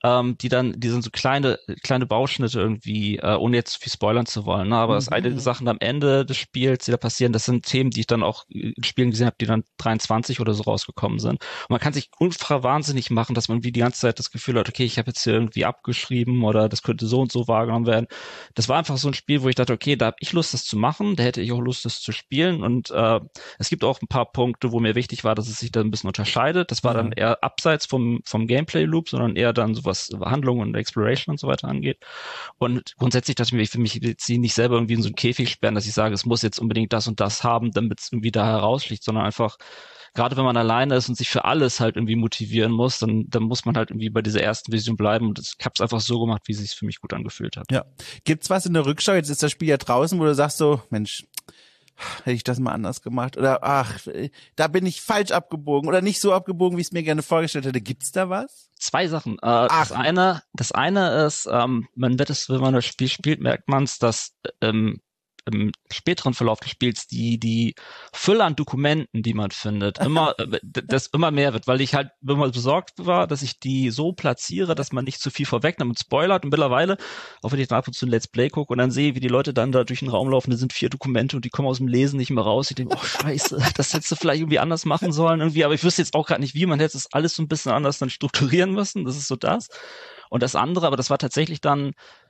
ähm, die dann, die sind so kleine, kleine Bauschnitte irgendwie, äh, ohne jetzt viel spoilern zu wollen, ne? Aber mhm. das einige Sachen am Ende des Spiels, die da passieren, das sind Themen, die ich dann auch in Spielen gesehen habe, die dann dreiundzwanzig oder so rausgekommen sind. Und man kann sich ultra wahnsinnig machen, dass man wie die ganze Zeit das Gefühl hat, okay, ich habe jetzt hier irgendwie abgeschrieben oder das könnte so und so wahrgenommen werden. Das war einfach so ein Spiel, wo ich dachte, okay, da habe ich Lust, das zu machen, da hätte ich auch Lust, das zu spielen. Und äh, es gibt auch ein paar Punkte, wo mir wichtig war, dass es sich da ein bisschen unterscheidet. Das war mhm. dann eher abseits vom vom Gameplay-Loop, sondern eher dann sowas, was Handlung und Exploration und so weiter angeht. Und grundsätzlich dachte ich mir, ich will mich jetzt nicht selber irgendwie in so einen Käfig sperren, dass ich sage, es muss jetzt unbedingt das und das haben, damit es irgendwie da herausschlicht, sondern einfach, gerade wenn man alleine ist und sich für alles halt irgendwie motivieren muss, dann, dann muss man halt irgendwie bei dieser ersten Vision bleiben. Und ich habe es einfach so gemacht, wie es sich für mich gut angefühlt hat. Ja. Gibt's was in der Rückschau? Jetzt ist das Spiel ja draußen, wo du sagst so, Mensch, hätte ich das mal anders gemacht? Oder ach, da bin ich falsch abgebogen oder nicht so abgebogen, wie ich es mir gerne vorgestellt hätte. Gibt's da was? Zwei Sachen. Äh, das eine, das eine ist, ähm, man wird es, wenn man das Spiel spielt, merkt man es, dass ähm, im späteren Verlauf des Spiels die die Fülle an Dokumenten, die man findet, immer das immer mehr wird, weil ich halt immer besorgt war, dass ich die so platziere, dass man nicht zu viel vorwegnimmt und spoilert. Und mittlerweile, auch wenn ich dann ab und zu ein Let's Play gucke und dann sehe, wie die Leute dann da durch den Raum laufen, da sind vier Dokumente und die kommen aus dem Lesen nicht mehr raus. Ich denke, oh scheiße, das hättest du vielleicht irgendwie anders machen sollen irgendwie, aber ich wüsste jetzt auch gerade nicht wie, man hätte es alles so ein bisschen anders dann strukturieren müssen. Das ist so das. Und das andere, aber das war tatsächlich dann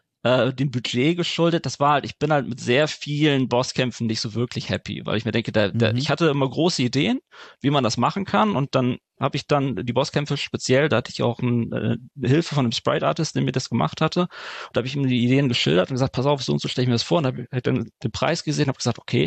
dem Budget geschuldet, das war halt, ich bin halt mit sehr vielen Bosskämpfen nicht so wirklich happy, weil ich mir denke, da, da, mhm. ich hatte immer große Ideen, wie man das machen kann, und dann habe ich dann die Bosskämpfe speziell, da hatte ich auch ein, äh, eine Hilfe von einem Sprite-Artist, der mir das gemacht hatte, und da habe ich ihm die Ideen geschildert und gesagt, pass auf, so und so stelle ich mir das vor, und habe hab dann den Preis gesehen und habe gesagt, okay,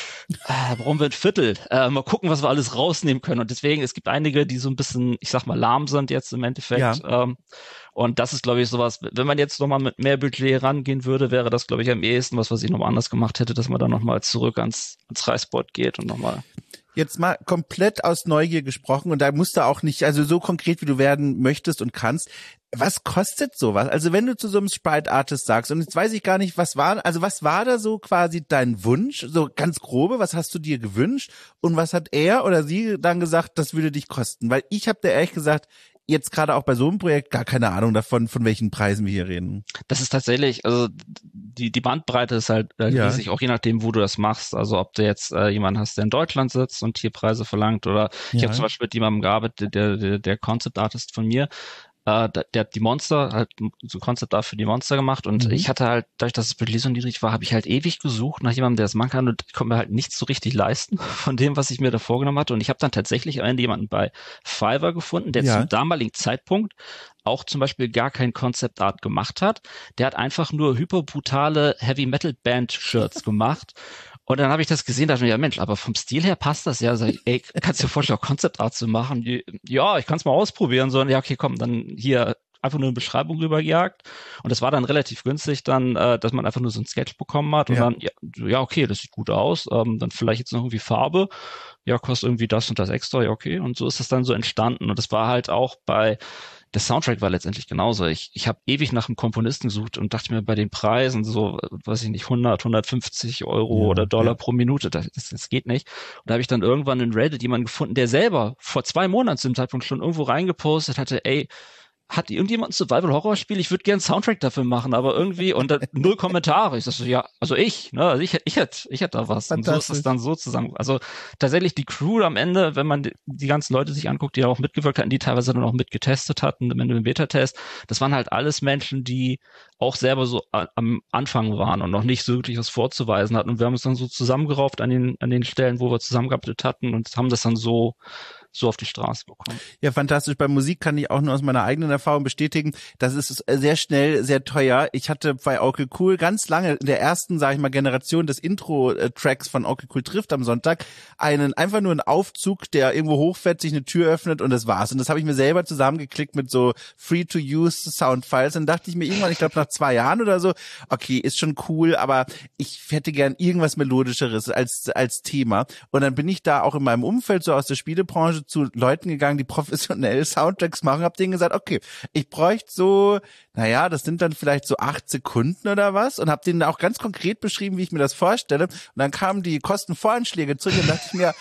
äh, brauchen wir ein Viertel, äh, mal gucken, was wir alles rausnehmen können, und deswegen, es gibt einige, die so ein bisschen, ich sag mal, lahm sind jetzt im Endeffekt, ja. ähm, und das ist, glaube ich, sowas, wenn man jetzt nochmal mit mehr Budget rangehen würde, wäre das, glaube ich, am ehesten was, was ich nochmal anders gemacht hätte, dass man dann nochmal zurück ans, ans Reisboard geht und nochmal. Jetzt mal komplett aus Neugier gesprochen, und da musst du auch nicht, also so konkret, wie du werden möchtest und kannst. Was kostet sowas? Also wenn du zu so einem Sprite-Artist sagst, und jetzt weiß ich gar nicht, was war, also was war da so quasi dein Wunsch? So ganz grobe, was hast du dir gewünscht? Und was hat er oder sie dann gesagt, das würde dich kosten? Weil ich habe dir ehrlich gesagt, jetzt gerade auch bei so einem Projekt gar keine Ahnung davon, von welchen Preisen wir hier reden. Das ist tatsächlich, also die die Bandbreite ist halt äh, ja. riesig, auch je nachdem, wo du das machst. Also ob du jetzt äh, jemanden hast, der in Deutschland sitzt und hier Preise verlangt, oder ich ja. habe zum Beispiel mit jemandem gearbeitet, der der, der Concept Artist von mir, Uh, der, der hat die Monster, halt so Concept Art für die Monster gemacht, und mhm. ich hatte halt, dadurch, dass das Budget so niedrig war, habe ich halt ewig gesucht nach jemandem, der das machen kann, und ich konnte mir halt nichts so richtig leisten von dem, was ich mir da vorgenommen hatte, und ich habe dann tatsächlich am Ende jemanden bei Fiverr gefunden, der ja. zum damaligen Zeitpunkt auch zum Beispiel gar kein Concept Art gemacht hat. Der hat einfach nur hyperbrutale Heavy Metal Band Shirts gemacht. Und dann habe ich das gesehen, dachte mir, ja Mensch, aber vom Stil her passt das ja. Sag ich, ey, kannst du dir vorstellen, auch Concept Art zu machen? Die, ja, ich kann es mal ausprobieren. So, und ja, okay, komm, dann hier einfach nur eine Beschreibung rübergejagt. Und das war dann relativ günstig dann, äh, dass man einfach nur so ein Sketch bekommen hat. Und ja. dann, ja, ja, okay, das sieht gut aus. Ähm, dann vielleicht jetzt noch irgendwie Farbe. Ja, kostet irgendwie das und das extra. Ja, okay. Und so ist das dann so entstanden. Und das war halt auch bei... Der Soundtrack war letztendlich genauso. Ich, ich habe ewig nach einem Komponisten gesucht und dachte mir bei den Preisen so, weiß ich nicht, hundert, hundertfünfzig Euro ja, oder Dollar ja. pro Minute, das, das, das geht nicht. Und da habe ich dann irgendwann in Reddit jemanden gefunden, der selber vor zwei Monaten zu dem Zeitpunkt schon irgendwo reingepostet hatte, ey, hat irgendjemand ein Survival-Horror-Spiel? Ich würde gerne einen Soundtrack dafür machen, aber irgendwie, und dann null Kommentare. Ich sag so, ja, also ich, ne, also ich, ich hätte, ich hätte da was. Und so ist es dann so zusammen. Also tatsächlich die Crew am Ende, wenn man die, die ganzen Leute sich anguckt, die da auch mitgewirkt hatten, die teilweise dann auch mitgetestet hatten, am Ende im Beta-Test, das waren halt alles Menschen, die auch selber so a, am Anfang waren und noch nicht so wirklich was vorzuweisen hatten. Und wir haben uns dann so zusammengerauft an den, an den Stellen, wo wir zusammengearbeitet hatten, und haben das dann so so auf die Straße bekommen. Ja, fantastisch. Bei Musik kann ich auch nur aus meiner eigenen Erfahrung bestätigen, das ist sehr schnell, sehr teuer. Ich hatte bei Okay Cool ganz lange in der ersten, sage ich mal, Generation des Intro-Tracks von Okay Cool trifft am Sonntag einen, einfach nur einen Aufzug, der irgendwo hochfährt, sich eine Tür öffnet, und das war's. Und das habe ich mir selber zusammengeklickt mit so Free-to-Use Soundfiles. Und dachte ich mir irgendwann, ich glaube nach zwei Jahren oder so, okay, ist schon cool, aber ich hätte gern irgendwas Melodischeres als als Thema. Und dann bin ich da auch in meinem Umfeld so aus der Spielebranche zu Leuten gegangen, die professionell Soundtracks machen, hab denen gesagt, okay, ich bräuchte so, naja, das sind dann vielleicht so acht Sekunden oder was, und hab denen auch ganz konkret beschrieben, wie ich mir das vorstelle, und dann kamen die Kostenvoranschläge zurück, und dachte ich mir,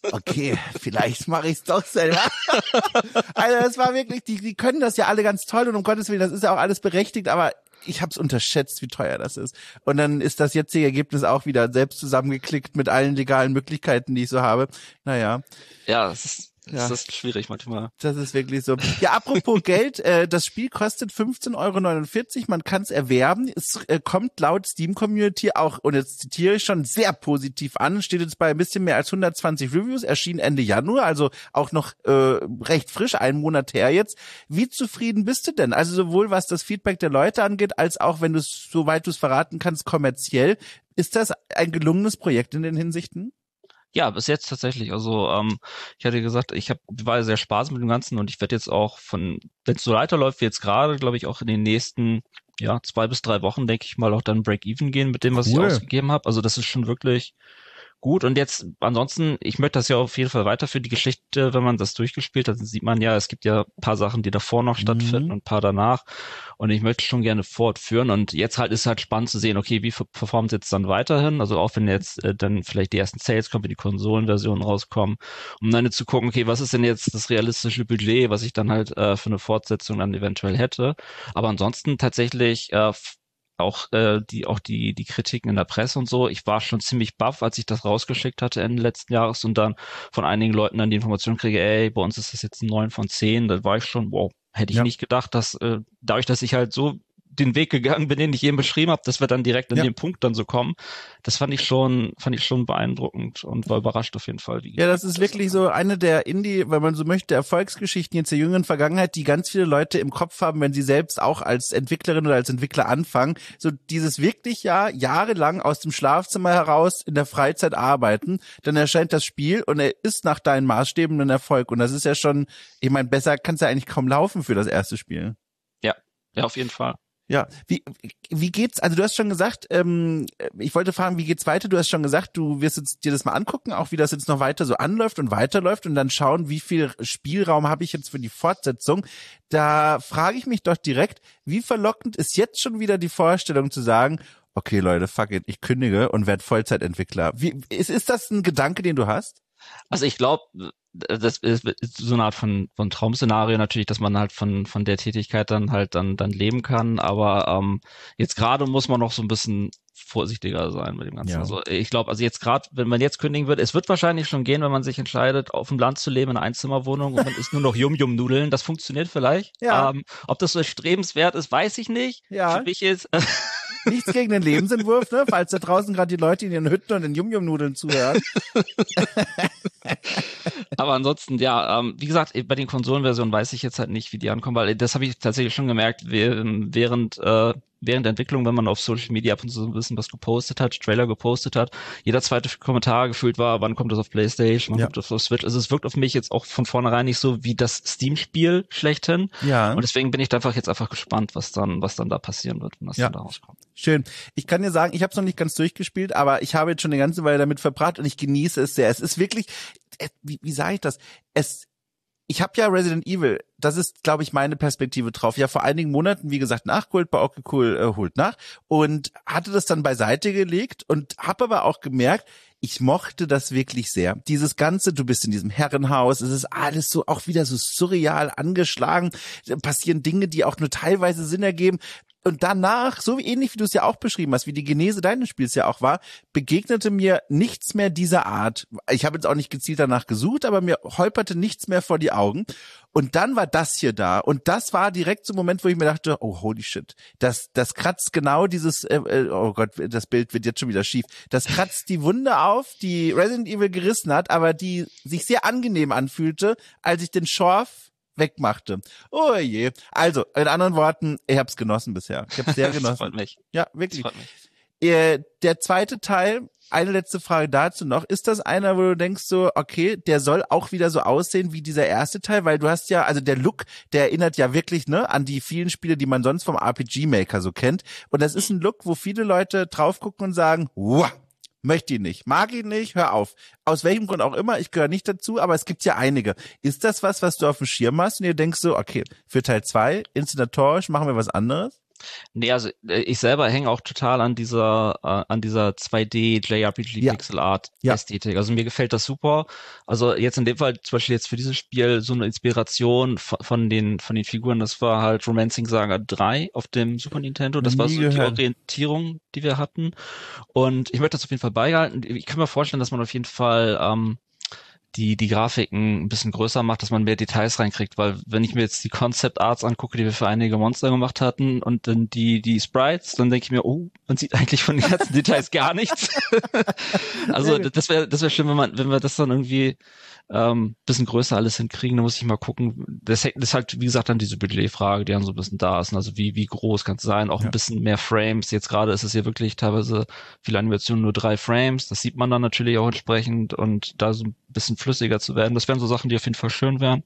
Okay, vielleicht mache ich es doch selber. Also das war wirklich, die, die können das ja alle ganz toll und um Gottes Willen, das ist ja auch alles berechtigt, aber ich habe es unterschätzt, wie teuer das ist. Und dann ist das jetzige Ergebnis auch wieder selbst zusammengeklickt mit allen legalen Möglichkeiten, die ich so habe. Naja. Ja, das ist Ja. Das ist schwierig manchmal. Das ist wirklich so. Ja, apropos Geld, äh, das Spiel kostet fünfzehn Euro neunundvierzig, man kann es erwerben. Es äh, kommt laut Steam-Community auch, und jetzt zitiere ich schon, sehr positiv an. Steht jetzt bei ein bisschen mehr als hundertzwanzig Reviews, erschien Ende Januar, also auch noch äh, recht frisch, einen Monat her jetzt. Wie zufrieden bist du denn? Also sowohl was das Feedback der Leute angeht, als auch, wenn du es, soweit du es verraten kannst, kommerziell. Ist das ein gelungenes Projekt in den Hinsichten? Ja, bis jetzt tatsächlich. Also ähm, ich hatte gesagt, ich hab, war sehr Spaß mit dem Ganzen und ich werde jetzt auch von, wenn es so weiterläuft wie jetzt gerade, glaube ich, auch in den nächsten ja zwei bis drei Wochen, denke ich mal, auch dann Break-Even gehen mit dem, was cool. ich ausgegeben habe. Also das ist schon wirklich gut. Und jetzt ansonsten, ich möchte das ja auf jeden Fall weiter für die Geschichte, wenn man das durchgespielt hat, dann sieht man ja, es gibt ja ein paar Sachen, die davor noch mhm. stattfinden und ein paar danach. Und ich möchte schon gerne fortführen. Und jetzt halt ist halt spannend zu sehen, okay, wie performt es jetzt dann weiterhin? Also auch wenn jetzt äh, dann vielleicht die ersten Sales kommen, wenn die Konsolenversionen rauskommen, um dann zu gucken, okay, was ist denn jetzt das realistische Budget, was ich dann halt äh, für eine Fortsetzung dann eventuell hätte. Aber ansonsten tatsächlich äh, auch äh, die auch die die Kritiken in der Presse und so. Ich war schon ziemlich baff, als ich das rausgeschickt hatte Ende letzten Jahres und dann von einigen Leuten dann die Information kriege, ey, bei uns ist das jetzt ein neun von zehn. Da war ich schon, wow, hätte ich ja. nicht gedacht, dass äh, dadurch, dass ich halt so den Weg gegangen bin, den ich eben beschrieben habe, dass wir dann direkt an ja. den Punkt dann so kommen. Das fand ich schon, fand ich schon beeindruckend und war überrascht auf jeden Fall. Wie ja, das ist wirklich so eine der Indie, wenn man so möchte, Erfolgsgeschichten jetzt der jüngeren Vergangenheit, die ganz viele Leute im Kopf haben, wenn sie selbst auch als Entwicklerin oder als Entwickler anfangen. So dieses wirklich ja jahrelang aus dem Schlafzimmer heraus in der Freizeit arbeiten, dann erscheint das Spiel und er ist nach deinen Maßstäben ein Erfolg. Und das ist ja schon, ich meine, besser kann es ja eigentlich kaum laufen für das erste Spiel. Ja, ja, auf jeden Fall. Ja, wie wie geht's? Also du hast schon gesagt, ähm, ich wollte fragen, wie geht's weiter? Du hast schon gesagt, du wirst jetzt dir das mal angucken, auch wie das jetzt noch weiter so anläuft und weiterläuft und dann schauen, wie viel Spielraum habe ich jetzt für die Fortsetzung. Da frage ich mich doch direkt, wie verlockend ist jetzt schon wieder die Vorstellung zu sagen, okay Leute, fuck it, ich kündige und werde Vollzeitentwickler. Wie ist ist das ein Gedanke, den du hast? Also ich glaube, das ist so eine Art von von Traumszenario natürlich, dass man halt von von der Tätigkeit dann halt dann dann leben kann, aber ähm, jetzt gerade muss man noch so ein bisschen vorsichtiger sein mit dem Ganzen. Ja. Also ich glaube, also jetzt gerade, wenn man jetzt kündigen wird, es wird wahrscheinlich schon gehen, wenn man sich entscheidet, auf dem Land zu leben in einer Einzimmerwohnung und man isst nur noch Yum-Yum-Nudeln. Das funktioniert vielleicht. Ja. Ähm, ob das so erstrebenswert ist, weiß ich nicht. Ja. Für mich ist nichts gegen den Lebensentwurf, ne? Falls da draußen gerade die Leute in ihren Hütten und den Yum-Yum-Nudeln zuhören. Aber ansonsten, ja, ähm, wie gesagt, bei den Konsolenversionen weiß ich jetzt halt nicht, wie die ankommen, weil das habe ich tatsächlich schon gemerkt, während äh, während der Entwicklung, wenn man auf Social Media ab und zu so ein bisschen was gepostet hat, Trailer gepostet hat, jeder zweite Kommentar gefühlt war, wann kommt das auf PlayStation, wann ja. kommt das auf Switch. Also es wirkt auf mich jetzt auch von vornherein nicht so wie das Steam-Spiel schlechthin. Ja. Und deswegen bin ich da einfach jetzt einfach gespannt, was dann was dann da passieren wird, wenn das ja. dann da rauskommt. Schön. Ich kann dir sagen, ich habe es noch nicht ganz durchgespielt, aber ich habe jetzt schon eine ganze Weile damit verbracht und ich genieße es sehr. Es ist wirklich, wie, wie sage ich das? Es Ich habe ja Resident Evil, das ist, glaube ich, meine Perspektive drauf, ja vor einigen Monaten, wie gesagt, nachgeholt, bei okay cool äh, holt nach und hatte das dann beiseite gelegt und habe aber auch gemerkt, ich mochte das wirklich sehr. Dieses Ganze, du bist in diesem Herrenhaus, es ist alles so auch wieder so surreal angeschlagen, passieren Dinge, die auch nur teilweise Sinn ergeben. Und danach, so wie ähnlich wie du es ja auch beschrieben hast, wie die Genese deines Spiels ja auch war, begegnete mir nichts mehr dieser Art. Ich habe jetzt auch nicht gezielt danach gesucht, aber mir holperte nichts mehr vor die Augen. Und dann war das hier da. Und das war direkt so ein Moment, wo ich mir dachte, oh, holy shit. Das, das kratzt genau dieses, äh, oh Gott, das Bild wird jetzt schon wieder schief. Das kratzt die Wunde auf, die Resident Evil gerissen hat, aber die sich sehr angenehm anfühlte, als ich den Schorf wegmachte. Oh je. Also, in anderen Worten, ich hab's genossen bisher. Ich hab's sehr genossen. Das freut mich. Ja, wirklich. Das freut mich. Äh, der zweite Teil, eine letzte Frage dazu noch. Ist das einer, wo du denkst so, okay, der soll auch wieder so aussehen wie dieser erste Teil? Weil du hast ja, also der Look, der erinnert ja wirklich, ne, an die vielen Spiele, die man sonst vom R P G Maker so kennt. Und das ist ein Look, wo viele Leute drauf gucken und sagen, wow, möchte ihn nicht, mag ihn nicht, hör auf. Aus welchem Grund auch immer, ich gehöre nicht dazu, aber es gibt ja einige. Ist das was, was du auf dem Schirm hast und ihr denkst so, okay, für Teil zwei, inszenatorisch machen wir was anderes? Nee, also äh, ich selber hänge auch total an dieser äh, an dieser zwei D J R P G Ja, Pixel Art ja. Ästhetik. Also mir gefällt das super. Also jetzt in dem Fall zum Beispiel jetzt für dieses Spiel so eine Inspiration von, von den von den Figuren. Das war halt Romancing Saga drei auf dem Super Nintendo. Das war Nie so die gehört. Orientierung, die wir hatten. Und ich möchte das auf jeden Fall beibehalten. Ich kann mir vorstellen, dass man auf jeden Fall ähm, die die Grafiken ein bisschen größer macht, dass man mehr Details reinkriegt, weil wenn ich mir jetzt die Concept Arts angucke, die wir für einige Monster gemacht hatten und dann die die Sprites, dann denke ich mir, oh, man sieht eigentlich von den ganzen Details gar nichts. Also das wäre das wäre schön, wenn man wenn wir das dann irgendwie ähm, bisschen größer alles hinkriegen, dann muss ich mal gucken. Das, das ist halt, wie gesagt, dann diese Budgetfrage, die dann so ein bisschen da ist. Also wie wie groß kann es sein? Auch Ja. ein bisschen mehr Frames. Jetzt gerade ist es ja wirklich teilweise viele Animationen nur drei Frames. Das sieht man dann natürlich auch entsprechend und da so ein bisschen flüssiger zu werden. Das wären so Sachen, die auf jeden Fall schön wären.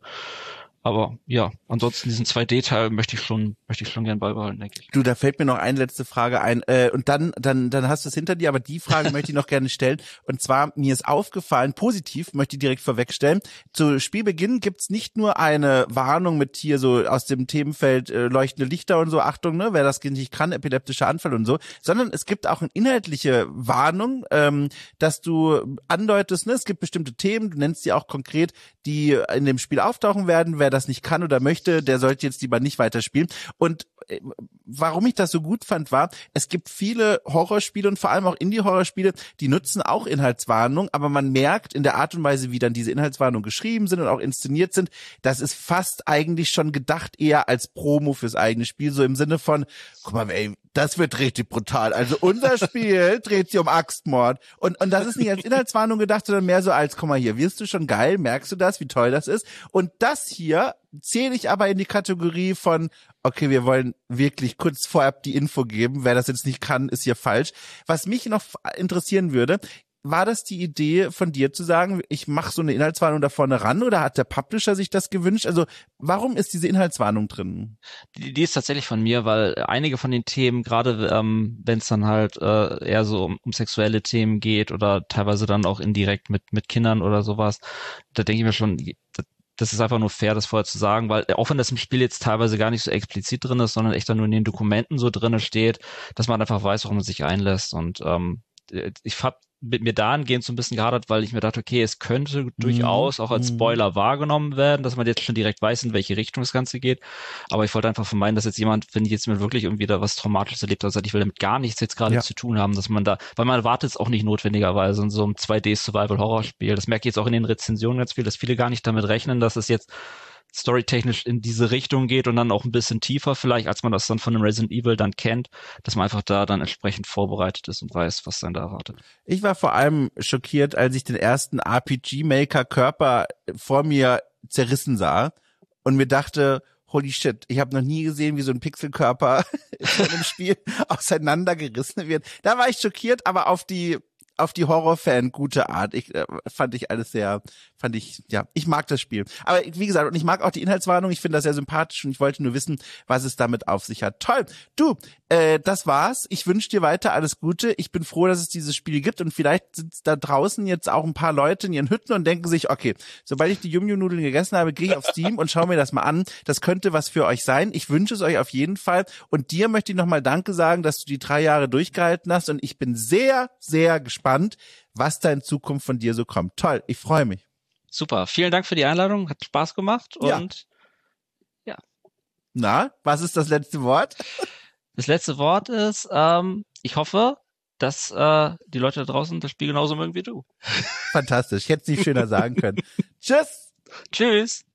Aber ja, ansonsten diesen zwei D-Teil möchte ich schon, möchte ich schon gern beibehalten, denke ich. Du, da fällt mir noch eine letzte Frage ein. Äh, und dann, dann, dann hast du es hinter dir, aber die Frage möchte ich noch gerne stellen. Und zwar, mir ist aufgefallen, positiv, möchte ich direkt vorwegstellen. Zu Spielbeginn gibt's nicht nur eine Warnung mit hier so aus dem Themenfeld äh, leuchtende Lichter und so, Achtung, ne, wer das nicht kann, epileptischer Anfall und so, sondern es gibt auch eine inhaltliche Warnung, ähm, dass du andeutest, ne, es gibt bestimmte Themen, du nennst die auch konkret, die in dem Spiel auftauchen werden. Wer das nicht kann oder möchte, der sollte jetzt lieber nicht weiterspielen. Und äh, warum ich das so gut fand, war, es gibt viele Horrorspiele und vor allem auch Indie-Horrorspiele, die nutzen auch Inhaltswarnung, aber man merkt in der Art und Weise, wie dann diese Inhaltswarnungen geschrieben sind und auch inszeniert sind, das ist fast eigentlich schon gedacht eher als Promo fürs eigene Spiel, so im Sinne von, guck mal, ey, das wird richtig brutal. Also unser Spiel dreht sich um Axtmord. Und, und das ist nicht als Inhaltswarnung gedacht, sondern mehr so als, guck mal hier, wirst du schon geil, merkst du das, wie toll das ist? Und das hier zähle ich aber in die Kategorie von, okay, wir wollen wirklich kurz vorab die Info geben. Wer das jetzt nicht kann, ist hier falsch. Was mich noch interessieren würde, war das die Idee von dir zu sagen, ich mache so eine Inhaltswarnung da vorne ran oder hat der Publisher sich das gewünscht? Also warum ist diese Inhaltswarnung drin? Die, die ist tatsächlich von mir, weil einige von den Themen, gerade ähm, wenn es dann halt äh, eher so um, um sexuelle Themen geht oder teilweise dann auch indirekt mit mit Kindern oder sowas, da denke ich mir schon, das, das ist einfach nur fair, das vorher zu sagen, weil auch wenn das im Spiel jetzt teilweise gar nicht so explizit drin ist, sondern echt dann nur in den Dokumenten so drinne steht, dass man einfach weiß, worum man sich einlässt. Und ähm, ich hab mit mir dahingehend so ein bisschen gehadert, weil ich mir dachte, okay, es könnte mm, durchaus auch als Spoiler mm. wahrgenommen werden, dass man jetzt schon direkt weiß, in welche Richtung das Ganze geht. Aber ich wollte einfach vermeiden, dass jetzt jemand, wenn ich jetzt mir wirklich irgendwie da was Traumatisches erlebt habe, sagt, ich will damit gar nichts jetzt gerade ja. zu tun haben, dass man da, weil man erwartet es auch nicht notwendigerweise in so einem zwei D Survival-Horror-Spiel. Das merke ich jetzt auch in den Rezensionen ganz viel, dass viele gar nicht damit rechnen, dass es jetzt storytechnisch in diese Richtung geht und dann auch ein bisschen tiefer vielleicht, als man das dann von einem Resident Evil dann kennt, dass man einfach da dann entsprechend vorbereitet ist und weiß, was dann da erwartet. Ich war vor allem schockiert, als ich den ersten R P G-Maker-Körper vor mir zerrissen sah und mir dachte, holy shit, ich habe noch nie gesehen, wie so ein Pixelkörper in einem Spiel auseinandergerissen wird. Da war ich schockiert, aber auf die auf die Horrorfan gute Art. Ich äh, fand ich alles sehr, fand ich, ja, ich mag das Spiel. Aber wie gesagt, und ich mag auch die Inhaltswarnung, ich finde das sehr sympathisch und ich wollte nur wissen, was es damit auf sich hat. Toll. Du, äh, das war's. Ich wünsche dir weiter alles Gute. Ich bin froh, dass es dieses Spiel gibt und vielleicht sind da draußen jetzt auch ein paar Leute in ihren Hütten und denken sich, okay, sobald ich die Yum-Yum-Nudeln gegessen habe, gehe ich auf Steam und schaue mir das mal an. Das könnte was für euch sein. Ich wünsche es euch auf jeden Fall. Und dir möchte ich nochmal Danke sagen, dass du die drei Jahre durchgehalten hast und ich bin sehr, sehr gespannt, Spannend, was da in Zukunft von dir so kommt. Toll, ich freue mich. Super, vielen Dank für die Einladung, hat Spaß gemacht und ja. ja. Na, was ist das letzte Wort? Das letzte Wort ist, ähm, ich hoffe, dass äh, die Leute da draußen das Spiel genauso mögen wie du. Fantastisch, ich hätte es nicht schöner sagen können. Tschüss. Tschüss.